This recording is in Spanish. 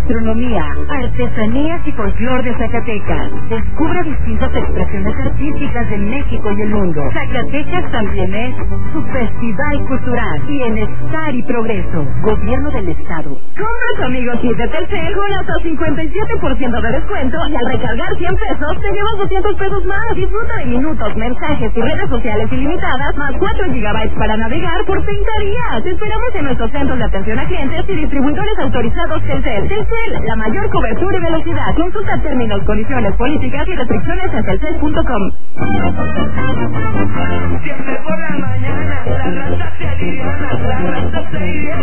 gastronomía, artesanías y folclor de Zacatecas. Descubra distintas expresiones artísticas de México y el mundo. Zacatecas también es su festival cultural, bienestar y progreso. Gobierno del Estado. Compra tu amigo kit de Telcel con hasta 57% de descuento y al recargar 100 pesos te llevas 200 pesos más. Disfruta de minutos, mensajes y redes sociales ilimitadas más 4 gigabytes para navegar por 30 días. Te esperamos en nuestros centros de atención a clientes y distribuidores autorizados Telcel. Telcel, la mayor cobertura y velocidad. Consulta términos, condiciones, políticas y restricciones en telcel.com. Siempre por la mañana, la raza se aliviana, la raza se